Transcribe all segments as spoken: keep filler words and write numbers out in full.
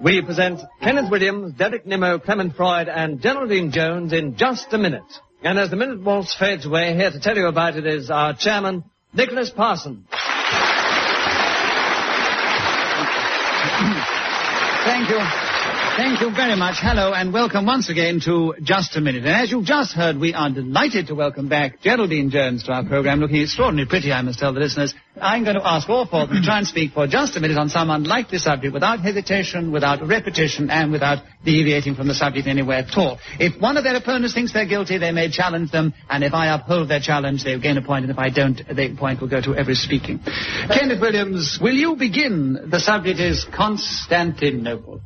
We present Kenneth Williams, Derek Nimmo, Clement Freud, and Geraldine Jones in Just a Minute. And as the minute waltz fades away, here to tell you about it is our chairman, Nicholas Parsons. Thank you. Thank you very much. Hello, and welcome once again to Just a Minute. And as you've just heard, we are delighted to welcome back Geraldine Jones to our program, looking extraordinarily pretty, I must tell the listeners. I'm going to ask all four of them to try and speak for just a minute on some unlikely subject without hesitation, without repetition, and without deviating from the subject anywhere at all. If one of their opponents thinks they're guilty, they may challenge them, and if I uphold their challenge, they'll gain a point, and if I don't, the point will go to every speaking. Kenneth Williams, will you begin? The subject is Constantinople.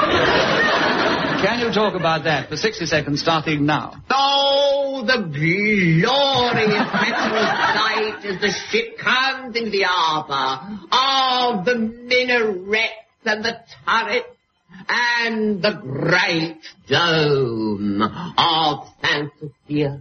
Can you talk about that for sixty seconds starting now? Oh, the glorious dreadful sight as the ship comes into the harbour. Oh, the minarets and the turrets and the great dome of Saint Sophia.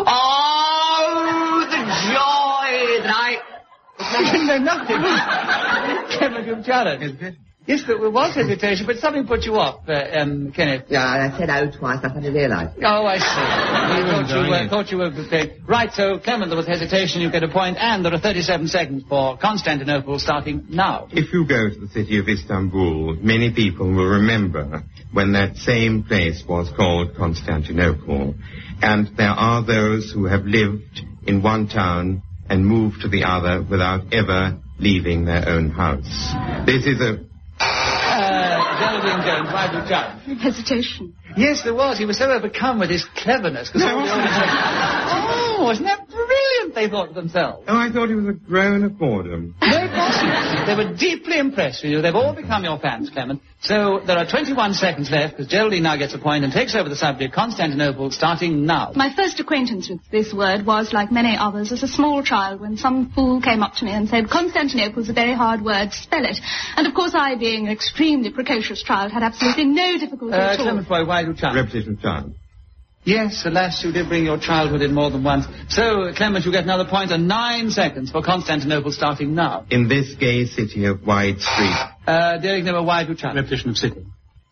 Oh, the joy that I... No, nothing. Kenneth, you've challenged. Yes, there was hesitation, but something put you off, uh, um, Kenneth. Yeah, I said oh twice. I hadn't realised. Oh, I see. I thought you, were, thought you were prepared. Right, so, Clement, there was hesitation. You get a point, and there are thirty-seven seconds for Constantinople starting now. If you go to the city of Istanbul, many people will remember when that same place was called Constantinople. And there are those who have lived in one town and moved to the other without ever leaving their own house. This is a... Uh, Geraldine Jones, why do you judge? Hesitation. Yes, there was. He was so overcome with his cleverness. No. Oh, wasn't that brilliant, they thought to themselves. Oh, I thought he was a groan of boredom. No, it wasn't. They were deeply impressed with you. They've all become your fans, Clement. So there are twenty-one seconds left, because Geraldine now gets a point and takes over the subject, Constantinople, starting now. My first acquaintance with this word was, like many others, as a small child, when some fool came up to me and said, Constantinople's a very hard word, spell it. And, of course, I, being an extremely precocious child, had absolutely no difficulty uh, at all. Clement, why, why do you challenge? Repetition of child. Yes, alas, you did bring your childhood in more than once. So, Clement, you get another point and nine seconds for Constantinople starting now. In this gay city of wide streets. Uh, Derek Nimmo, why do you challenge? Repetition of city.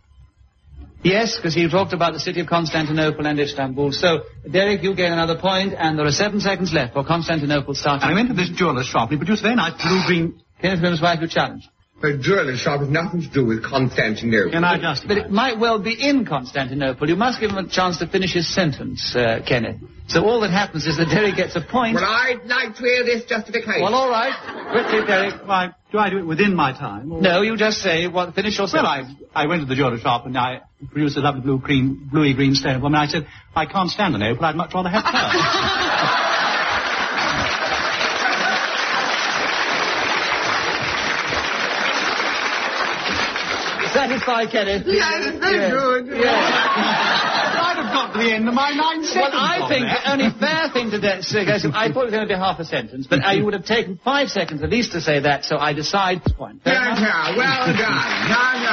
Yes, because he talked about the city of Constantinople and Istanbul. So, Derek, you gain another point, and there are seven seconds left for Constantinople starting. I went to this jeweller's shop. He produced a very nice blue-green... Kenneth Williams, why do you challenge? A jeweller's shop has nothing to do with Constantinople. Can I just... But it might well be in Constantinople. You must give him a chance to finish his sentence, uh, Kenneth. So all that happens is that Derek gets a point. Well, I'd like to hear this justification. Well, all right. Quickly, Derek. Why, do I do it within my time? Or... No, you just say, well, finish your Well, sentence. I, I went to the jeweller's shop and I produced a lovely blue green, bluey green stone. Well, I said, I can't stand Constantinople. I'd much rather have her. Satisfied, Kenneth? Yes, very yes. good. Yes. I'd have got to the end of my nine seconds. Well, I think the only fair thing to do, so, guys, I thought it was going to be half a sentence, but I would have taken five seconds at least to say that, so I decide this point. Yeah, yeah, well done. Now,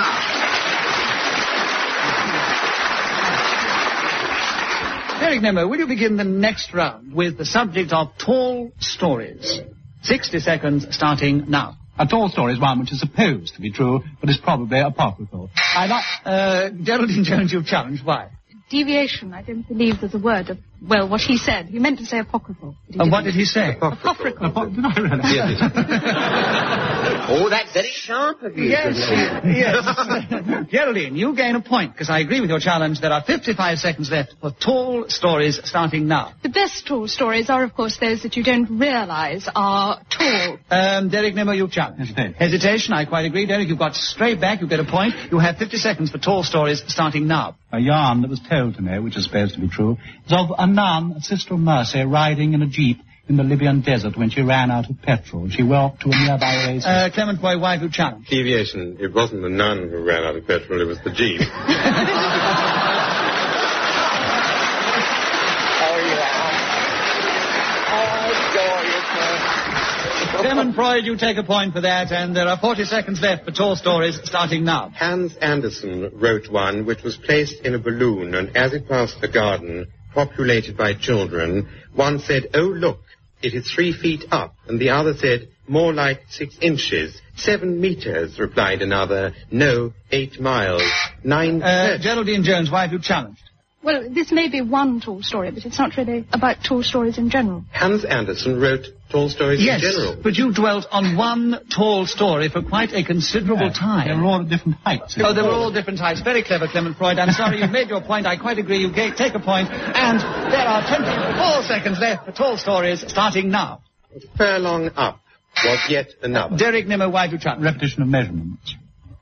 now. Derek Nimmo, will you begin the next round with the subject of tall stories? Sixty seconds starting now. A tall story is one which is supposed to be true, but is probably apocryphal. I like... Uh, Geraldine Jones, you've challenged. Why? Deviation. I don't believe there's a word of, well, what he said. He meant to say apocryphal. And what did he say? Apocryphal. Apo- did I really? Yes. Oh, that's very sharp of you. Yes, yes. Geraldine, you gain a point, because I agree with your challenge. There are fifty-five seconds left for tall stories starting now. The best tall stories are, of course, those that you don't realise are tall. Um, Derek Nimmo, you challenge. Hesitation. Hesitation, I quite agree. Derek, you've got straight back. You get a point. You have fifty seconds for tall stories starting now. A yarn that was told to me, which is supposed to be true, is of a nun, a Sister of Mercy, riding in a jeep in the Libyan desert when she ran out of petrol. She walked to a nearby oasis. Uh, Clement, why, why have you challenged? Deviation. It wasn't the nun who ran out of petrol, it was the jeep. Clement Freud, you take a point for that, and there are forty seconds left for tall stories starting now. Hans Andersen wrote one which was placed in a balloon, and as it passed a garden populated by children, one said, "Oh, look, it is three feet up," and the other said, more like six inches. Seven meters, replied another. No, eight miles. Nine... Uh, Geraldine Jones, why have you challenged? Well, this may be one tall story, but it's not really about tall stories in general. Hans Andersen wrote tall stories yes, in general. But you dwelt on one tall story for quite a considerable Yeah, time. They were all at different heights. Oh, they were all different heights. Very clever, Clement Freud. I'm sorry, you've made your point. I quite agree. You ga- take a point. And there are twenty-four seconds left for tall stories, starting now. Furlong up was yet another. Derek Nimmo, why do you challenge? Repetition of measurements.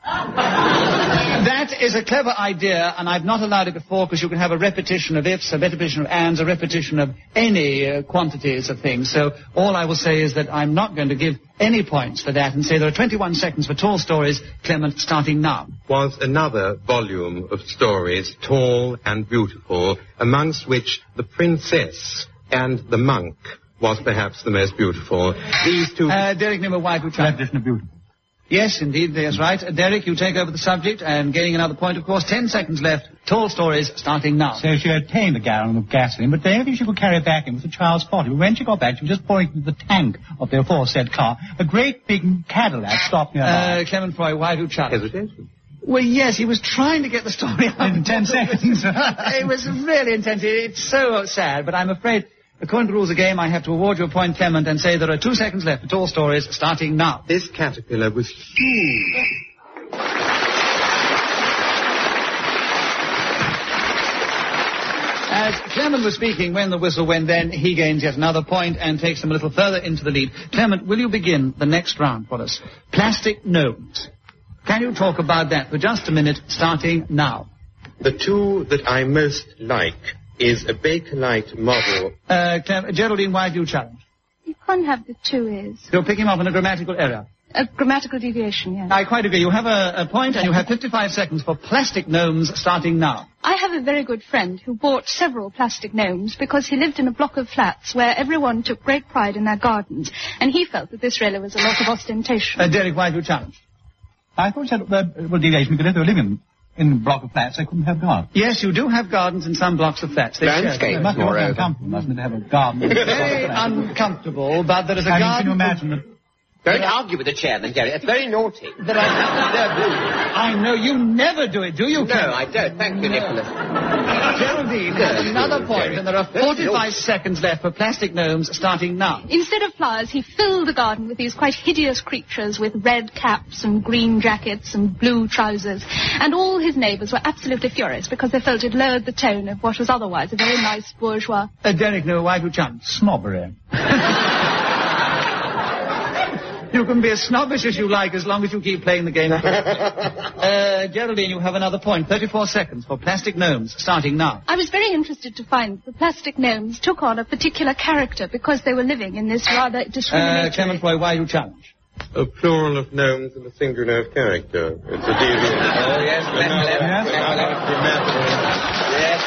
That is a clever idea, and I've not allowed it before because you can have a repetition of ifs, a repetition of ands, a repetition of any uh, quantities of things. So all I will say is that I'm not going to give any points for that and say there are twenty-one seconds for tall stories, Clement, starting now. Was another volume of stories, tall and beautiful, amongst which the princess and the monk was perhaps the most beautiful. These two... Uh, Derek Nimmo, why do you challenge? Repetition of beautiful. Yes, indeed, that's right. Uh, Derek, you take over the subject and gaining another point, of course. Ten seconds left. Tall stories starting now. So she obtained a gallon of gasoline, but the only thing she could carry back in was a child's potty. But when she got back, she was just pouring into the tank of the aforesaid car. A great big Cadillac stopped nearby. Uh, Clement Freud, why do you challenge? Hesitation. Well, yes, he was trying to get the story out In ten seconds. It was really intense. It's so sad, but I'm afraid, according to the rules of the game, I have to award you a point, Clement, and say there are two seconds left for tall stories, starting now. This caterpillar was huge. As Clement was speaking, when the whistle went, then he gains yet another point and takes him a little further into the lead. Clement, will you begin the next round for us? Plastic gnomes. Can you talk about that for just a minute, starting now? The two that I most like is a Bakelite model. Uh, Clem- Geraldine, why do you challenge? You can't have the two is. You're picking up on a grammatical error. A grammatical deviation, yes. I quite agree. You have a, a point and you have fifty-five seconds for plastic gnomes starting now. I have a very good friend who bought several plastic gnomes because he lived in a block of flats where everyone took great pride in their gardens, and he felt that this really was a lot of ostentation. Uh, Derek, why do you challenge? I thought you said, uh, well, deviation, because if they were living in a block of flats, they couldn't have gardens. Yes, you do have gardens in some blocks of flats. They Landscape. It must be Moreover. uncomfortable, mustn't it, to have a garden? in a block of Very flats? uncomfortable, but there is a I mean, garden... can you imagine that? Don't argue with the chairman, Jerry. That's very naughty. That I, I know you never do it, do you? No, I don't. Thank you, Nicholas. Geraldine has another point, and there are forty-five seconds left for plastic gnomes starting now. Instead of flowers, he filled the garden with these quite hideous creatures with red caps and green jackets and blue trousers. And all his neighbours were absolutely furious because they felt it lowered the tone of what was otherwise a very nice bourgeois. Uh, Derek, no, why do you challenge? Snobbery. You can be as snobbish as you like as long as you keep playing the game. uh, Geraldine, you have another point. thirty-four seconds for plastic gnomes, starting now. I was very interested to find the plastic gnomes took on a particular character because they were living in this rather Uh, discriminatory... Clement Roy, why do you challenge? A plural of gnomes and a singular of character. It's a deviation. Oh, yes, Yes. Yes,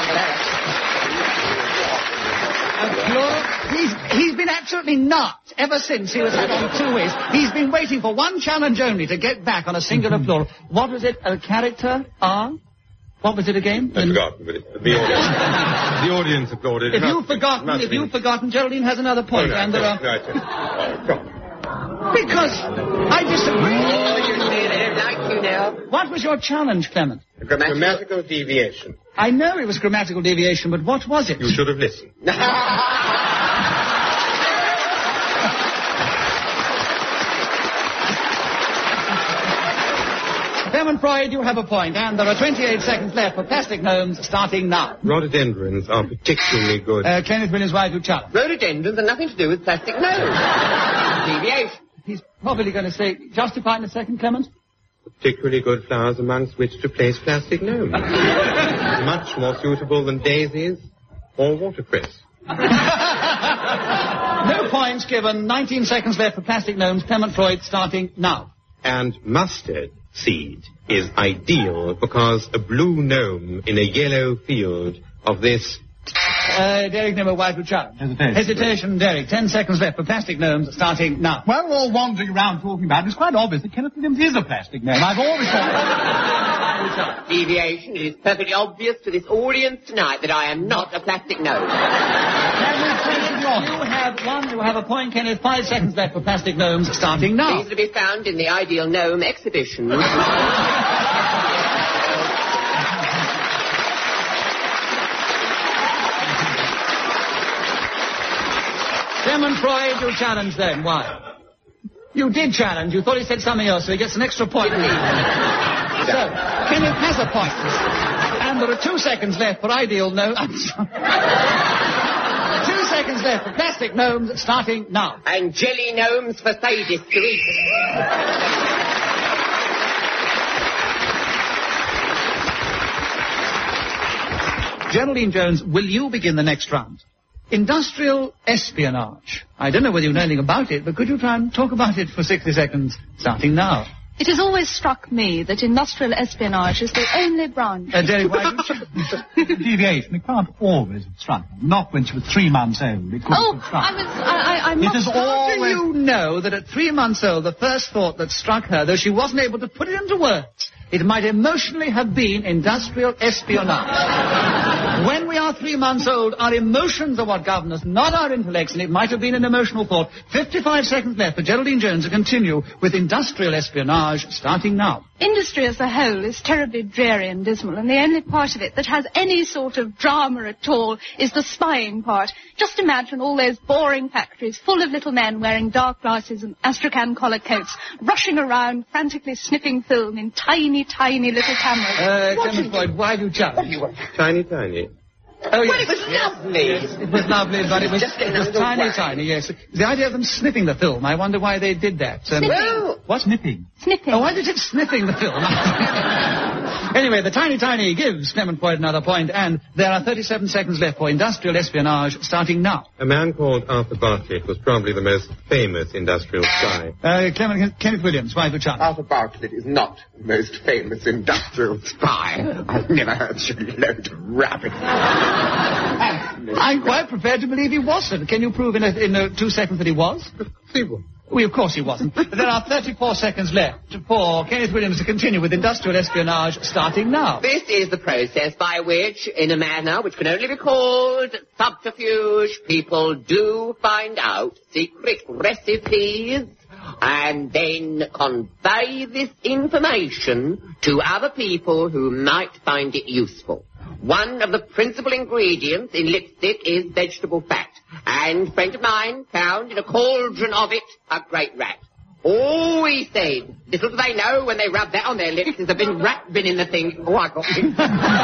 A plural? He's, he's been absolutely nuts ever since he was had on two ways. He's been waiting for one challenge only to get back on a singular plural. What was it? A character? R? What was it again? I've forgotten, but it, the audience, the audience applauded. If Must you've be- forgotten, must if be- you've forgotten, Geraldine has another Oh, point. no, and there no, are... no, it's- oh, come on. Because I disagree. Oh, you see, they don't like you now. What was your challenge, Clement? A grammatical deviation. I know it was grammatical deviation, but what was it? You should have listened. Clement Freud, you have a point, and there are twenty-eight seconds left for plastic gnomes starting now. Rhododendrons are particularly good. Uh, Kenneth Williams, why do you challenge? Rhododendrons have nothing to do with plastic nose. Deviation. He's probably going to say, justify in a second, Clement. Particularly good flowers amongst which to place plastic gnomes. Much more suitable than daisies or watercress. No points given. nineteen seconds left for plastic gnomes. Clement Freud starting now. And mustard seed is ideal because a blue gnome in a yellow field of this... Uh, Derek Nimmo, why do you challenge? Hesitation. Hesitation, Derek. Ten seconds left for plastic gnomes starting now. Well, we're all wandering around talking about it. It's quite obvious that Kenneth Williams is a plastic man. I've always thought... Deviation. It is perfectly obvious to this audience tonight that I am not a plastic nose. Can we take it You have one, you have a point, Kenneth. Five seconds left for Plastic Gnomes, starting now. These to be found in the Ideal Gnome exhibition. Clement Freud, you challenged then. Why? You did challenge. You thought he said something else, so he gets an extra point. So, Kenneth has a point. And there are two seconds left for Ideal Gnome. I'm sorry. Two seconds left for Plastic Gnomes, starting now. And jelly gnomes for sadists to eat. Geraldine Jones, will you begin the next round? Industrial espionage. I don't know whether you know anything about it, but could you try and talk about it for sixty seconds, starting now? It has always struck me that industrial espionage is the only branch. Uh, Derek, why do you... Deviation. It can't always have struck her. Not when she was three months old. It couldn't Oh, have struck I was... I, I, I'm It not... is How always... do you know that at three months old, the first thought that struck her, though she wasn't able to put it into words, it might emotionally have been industrial espionage? When we are three months old, our emotions are what govern us, not our intellects, and it might have been an emotional thought. fifty-five seconds left for Geraldine Jones to continue with industrial espionage, starting now. Industry as a whole is terribly dreary and dismal, and the only part of it that has any sort of drama at all is the spying part. Just imagine all those boring factories full of little men wearing dark glasses and astrakhan collar coats, rushing around, frantically sniffing film in tiny, tiny little cameras. Uh, Clement Freud, why do you challenge? Tiny, tiny. Oh, yes. Well, it was lovely. Yes, it was lovely, but it was, Just it was another tiny, way. tiny, yes. The idea of them sniffing the film, I wonder why they did that. Um, Well, What's nipping? Sniffing. Oh, why did it sniffing the film? Anyway, the tiny, tiny gives Clement Freud another point, and there are thirty-seven seconds left for industrial espionage, starting now. A man called Arthur Bartlett was probably the most famous industrial spy. Uh, Clement, Kenneth Williams, why the chance? Arthur Bartlett is not the most famous industrial spy. I've never heard such a load of rubbish. I'm quite prepared to believe he wasn't. Can you prove in, a, in a two seconds that he was? Well, of course he wasn't. There are thirty-four seconds left for Kenneth Williams to continue with industrial espionage, starting now. This is the process by which, in a manner which can only be called subterfuge, people do find out secret recipes and then convey this information to other people who might find it useful. One of the principal ingredients in lipstick is vegetable fat. And a friend of mine found in a cauldron of it a great rat. Oh, he said, little do they know when they rub that on their lips, there's a big rat been in the thing. Oh, I got it.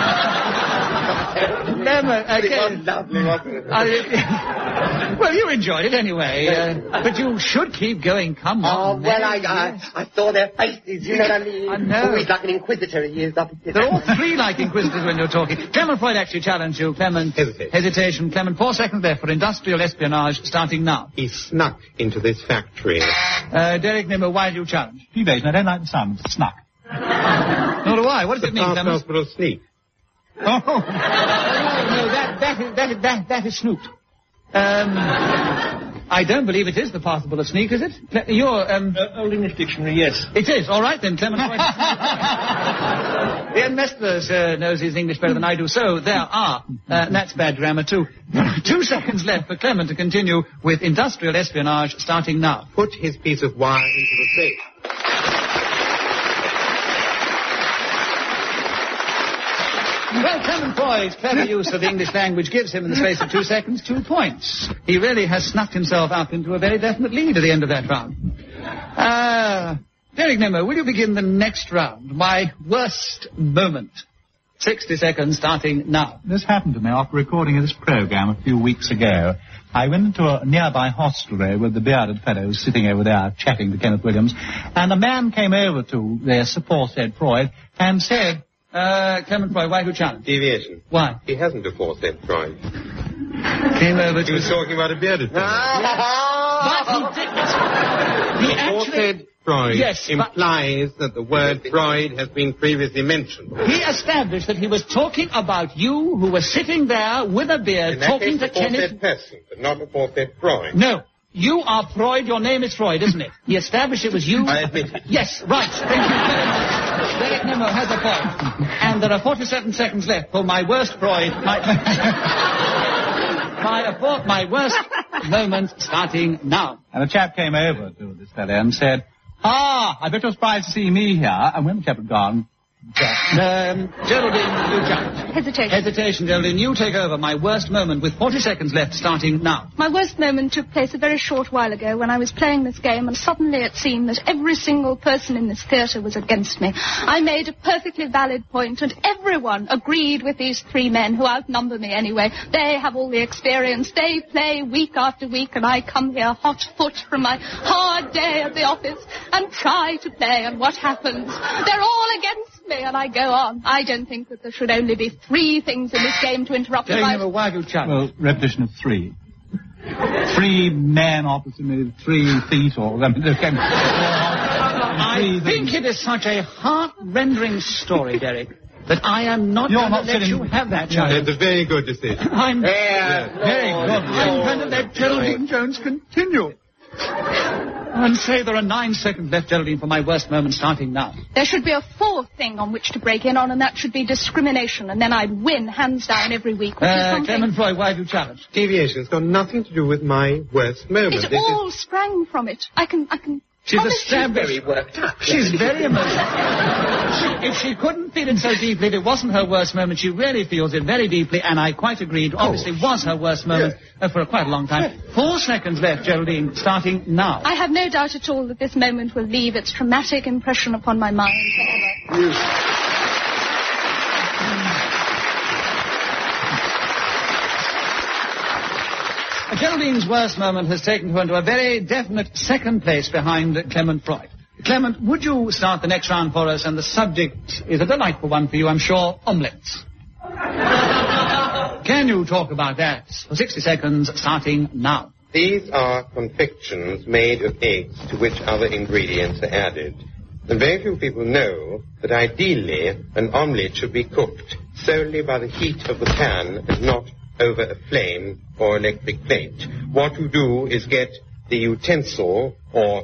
Never, It again. was lovely, wasn't it? I, well, you enjoyed it anyway, uh, but you should keep going. Come Oh, on. well, Mary, I, yes. I, I saw their faces, you know what I mean? I know. Always like an inquisitor he is up at They're all three like inquisitors when you're talking. Clement Freud actually challenged you. Clement. Hesitate. Hesitation. Clement, four seconds left for industrial espionage, starting now. He snuck into this factory. Uh, Derek Nimmo, why do you challenge? Deviation. I don't like the sound. Snuck. Nor do I. What does it mean, Past Clement? hospital sneak. Oh, no, that, that, is, that, is, that, that is snooped. Um, I don't believe it is the possible of sneak, is it? Cle- You're, um... Uh, Old English Dictionary, yes. It is. All right, then, Clement. Ian Mestlers uh, knows his English better than I do, so there are. Uh, that's bad grammar, too. Two seconds left for Clement to continue with industrial espionage, starting now. Put his piece of wire into the safe. Well, Clement Freud's clever use of the English language gives him, in the space of two seconds, two points. He really has snuck himself up into a very definite lead at the end of that round. Uh, Derek Nimmo, will you begin the next round? My worst moment. sixty seconds, starting now. This happened to me after recording this program a few weeks ago. I went into a nearby hostelry with the bearded fellows sitting over there chatting to Kenneth Williams, and a man came over to their support, said Freud, and said, Uh, Clement Freud, why do you challenge? Deviation. Why? He hasn't aforesaid Freud. Came over He to... was talking about a bearded fellow. But he didn't. He actually... Aforesaid Freud Yes, but- implies that the word Freud has been previously mentioned. He established that he was talking about you who were sitting there with a beard In that talking case, to Kenneth... aforesaid person, but not aforesaid Freud. No. You are Freud. Your name is Freud, isn't it? He established it was you. I admit it. Yes, right. Thank you very much. Derek Nimmo has a point. And there are forty-seven seconds left for my worst Freud. My, my, my worst moment starting now. And a chap came over to this fellow and said, "Ah, I bet you're surprised to see me here." And when the chap had gone, Um, Geraldine, you judge. Hesitation. Hesitation, Geraldine. You take over. My worst moment with forty seconds left starting now. My worst moment took place a very short while ago when I was playing this game and suddenly it seemed that every single person in this theatre was against me. I made a perfectly valid point and everyone agreed with these three men who outnumber me anyway. They have all the experience. They play week after week and I come here hot foot from my hard day at the office and try to play, and what happens? They're all against me and I go on. I don't think that there should only be three things in this game to interrupt Telling my... him a why you challenge. well, repetition of three. Three men opposite me, three feet, or... I mean, there can be I three think things. it is such a heart-rendering story, Derek, that I am not You're going not to let sitting- you have that challenge. It's a very good decision. I'm There, very Lord, good. I'm Lord, going to let Geraldine Jones continue. And say there are nine seconds left, Geraldine, for my worst moment starting now. There should be a fourth thing on which to break in on, and that should be discrimination, and then I'd win hands down every week, which is Uh, something... Clement Freud, why have you challenged? Deviation. It's got nothing to do with my worst moment. It This is- all sprang from it. I can... I can... She's a promise you- stab very worked up. She's very emotional. She, if she couldn't feel it so deeply, if it wasn't her worst moment, she really feels it very deeply, and I quite agreed. Obviously, was her worst moment uh, for a quite a long time. Four seconds left, Geraldine, starting now. I have no doubt at all that this moment will leave its traumatic impression upon my mind forever. Geraldine's worst moment has taken her into a very definite second place behind Clement Freud. Clement, would you start the next round for us? And the subject is a delightful one for you, I'm sure, omelettes. Can you talk about that for sixty seconds, starting now? These are confections made of eggs to which other ingredients are added. And very few people know that ideally an omelette should be cooked solely by the heat of the pan and not over a flame or electric plate. What you do is get the utensil or...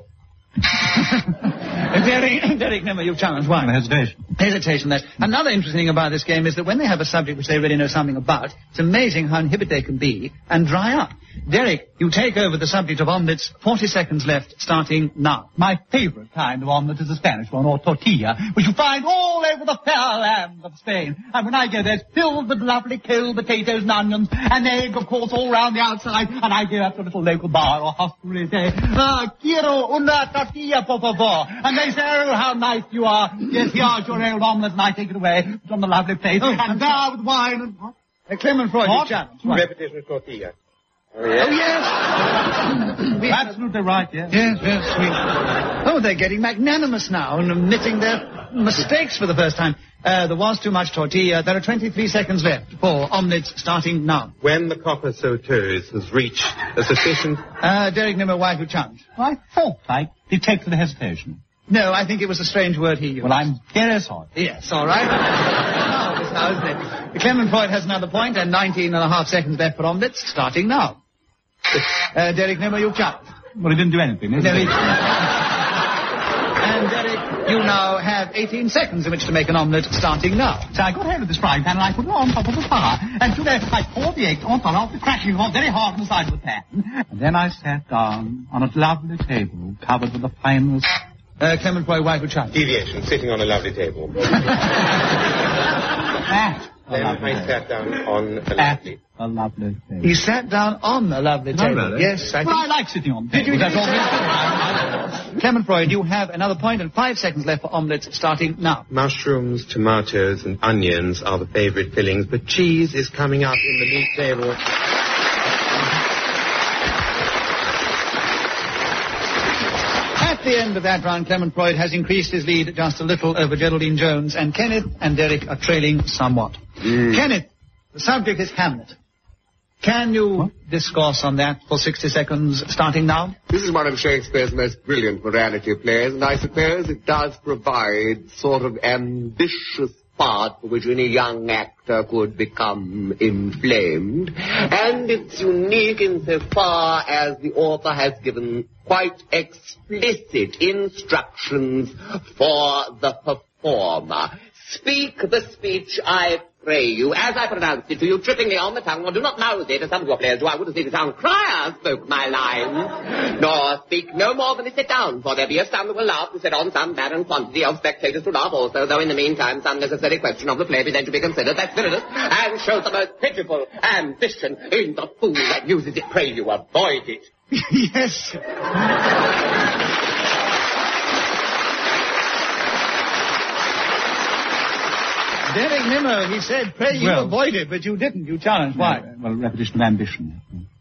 Derek, Derek Nimmer, you've challenged. Why? hesitation. Hesitation, that. Another interesting thing about this game is that when they have a subject which they really know something about, it's amazing how inhibited they can be and dry up. Derek, you take over the subject of omelettes. forty seconds left, starting now. My favourite kind of omelette is the Spanish one, or tortilla, which you find all over the fair land of Spain. And when I go there, it's filled with lovely cold potatoes and onions, and egg, of course, all round the outside. And I go up to a little local bar or hostelry and say, ah, quiero una tortilla, por favor. And they say, oh, how nice you are. Yes, here's your old omelette, and I take it away from the lovely plate. Oh, and there with wine and... What? Uh, Clement Freud, What? you've challenged. Right. Repetition of tortilla. Oh, yes. We- Absolutely right, yes. Yes, yes, sweet. Oh, they're getting magnanimous now and admitting their mistakes for the first time. Uh, there was too much tortilla. There are twenty-three seconds left for omelettes starting now. When the copper sauteuse has reached a sufficient... Uh, Derek Nimmer, why have you challenged? Well, I thought I detected a hesitation. No, I think it was a strange word he used. Well, I'm very sorry. Yes, all right. Marvellous now, isn't it? Clement Freud has another point and nineteen and a half seconds left for omelettes starting now. Uh, Derek Nimmer, you've challenged. Well, he didn't do anything, did he? No, he- And Derek, you now have eighteen seconds in which to make an omelette starting now. So I got hold of this frying pan and I put it on top of the fire. And today I poured the eggs on top of the cracking hot very hard on the side of the pan. And then I sat down on a lovely table covered with the finest... Uh, Clement Freud, why have you challenged? Deviation, sitting on a lovely table. At a Then lovely I table. sat down on a At lovely... a lovely table. He sat down on a lovely Did I table. really? Yes, I Well, I think. like sitting on Did you? tables. That's all Did you there is. Clement Freud, you have another point and five seconds left for omelettes starting now. Mushrooms, tomatoes, and onions are the favorite fillings, but cheese is coming up in the league table. At the end of that round, Clement Freud has increased his lead just a little over Geraldine Jones, and Kenneth and Derek are trailing somewhat. Kenneth, the subject is Hamlet. Can you discourse on that for sixty seconds starting now? This is one of Shakespeare's most brilliant morality plays, and I suppose it does provide sort of ambitious part for which any young actor could become inflamed. And it's unique insofar as the author has given quite explicit instructions for the performer. Speak the speech, I pray you, as I pronounced it to you, trippingly on the tongue, or do not mouth it, as some of your players do. I would have seen the town crier spoke my lines. Nor speak no more than is set down, for there be a some that will laugh and set on some barren quantity of spectators to laugh also, though in the meantime some necessary question of the play be then to be considered that's villainous, and shows the most pitiful ambition in the fool that uses it. Pray you avoid it. Yes. Derek Nimmo, he said, pray you Well, avoid it, but you didn't. You challenged. Why? Uh, well, repetition of ambition.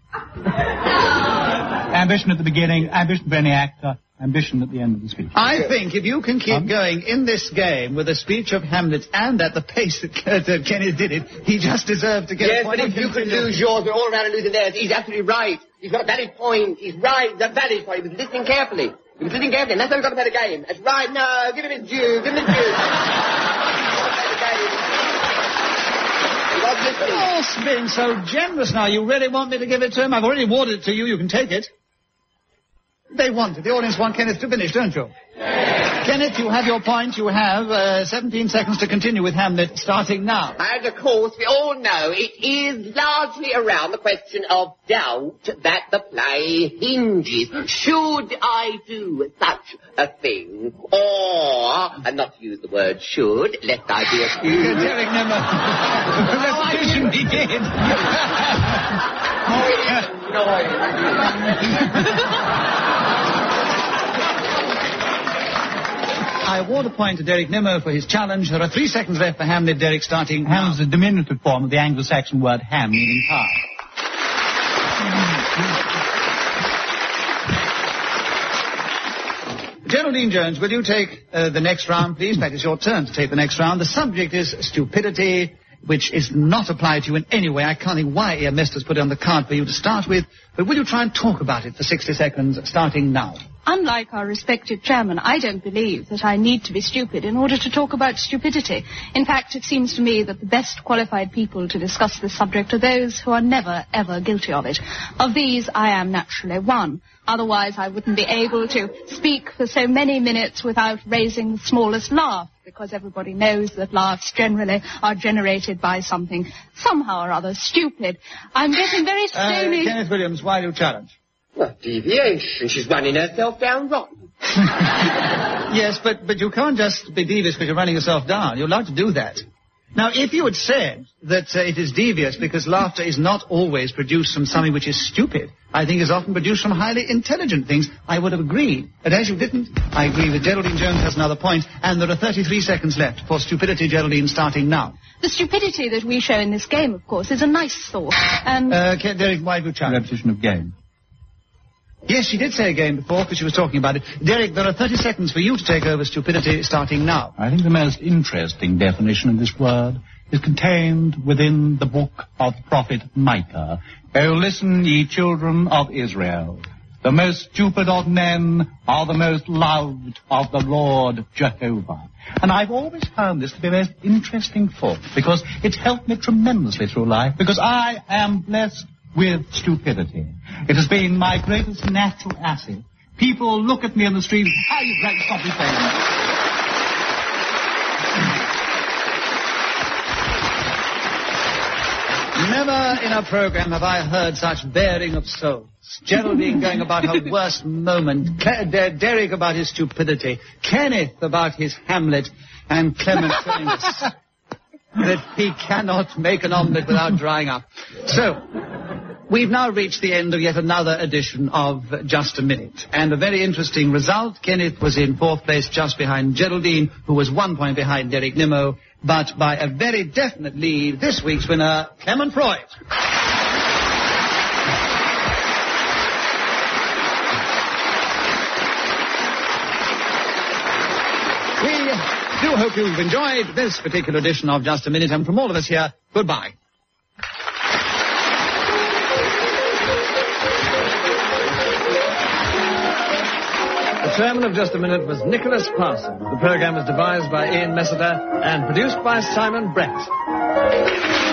Ambition at the beginning, ambition for any actor, ambition at the end of the speech. I think if you can keep Um? going in this game with a speech of Hamlet and at the pace that, that Kenneth did it, he just deserved to get Yes, a point. but if you could lose yours, we're all around and losing theirs. He's absolutely right. He's got a valid point. He's right. He's a valid point. He was listening carefully. He was listening carefully, and that's how we've got to play the game. That's right. No, give him his due. Give him his due. Oh, being so generous now. You really want me to give it to him? I've already awarded it to you. You can take it. They want it. The audience want Kenneth to finish, don't you? Kenneth, you have your point. You have uh, seventeen seconds to continue with Hamlet, starting now. And of course, we all know it is largely around the question of doubt that the play hinges. Should I do such a thing? Or, and not to use the word should, lest I be accused. Derek Nimmo. Repetition begin. I award a point to Derek Nimmo for his challenge. There are three seconds left for Hamlet. Derek, starting Ham now. is a diminutive form of the Anglo-Saxon word ham, meaning calf. Geraldine Jones, will you take uh, the next round, please? That is your turn to take the next round. The subject is stupidity, which is not applied to you in any way. I can't think why Ian Mest has put it on the card for you to start with, but will you try and talk about it for sixty seconds, starting now? Unlike our respected chairman, I don't believe that I need to be stupid in order to talk about stupidity. In fact, it seems to me that the best qualified people to discuss this subject are those who are never, ever guilty of it. Of these, I am naturally one. Otherwise, I wouldn't be able to speak for so many minutes without raising the smallest laugh, because everybody knows that laughs generally are generated by something somehow or other stupid. I'm getting very stony. Uh, Kenneth Williams, why do you challenge? What deviation? She's running herself down rotten. Yes, but, but you can't just be devious because you're running yourself down. You're allowed to do that. Now, if you had said that uh, it is devious because laughter is not always produced from something which is stupid, I think is often produced from highly intelligent things, I would have agreed. But as you didn't, I agree with Geraldine Jones has another point, and there are thirty-three seconds left for stupidity, Geraldine, starting now. The stupidity that we show in this game, of course, is a nice thought. And Uh, Ken- Derek, why do you challenge? Repetition of game. Yes, she did say a game before because she was talking about it. Derek, there are thirty seconds for you to take over stupidity, starting now. I think the most interesting definition of this word is contained within the book of the prophet Micah. O listen, ye children of Israel. The most stupid of men are the most loved of the Lord Jehovah. And I've always found this to be a most interesting thought because it's helped me tremendously through life because I am blessed with stupidity. It has been my greatest natural asset. People look at me in the street, how you great stop me saying Never in a program have I heard such bearing of souls. Geraldine going about her worst moment, Cle- Der- Derek about his stupidity, Kenneth about his Hamlet, and Clement telling us that he cannot make an omelette without drying up. So, we've now reached the end of yet another edition of Just a Minute. And a very interesting result. Kenneth was in fourth place just behind Geraldine, who was one point behind Derek Nimmo. But by a very definite lead, this week's winner, Clement Freud. We do hope you've enjoyed this particular edition of Just a Minute. And from all of us here, goodbye. The chairman of Just a Minute was Nicholas Parson. The program was devised by Ian Messiter and produced by Simon Brett.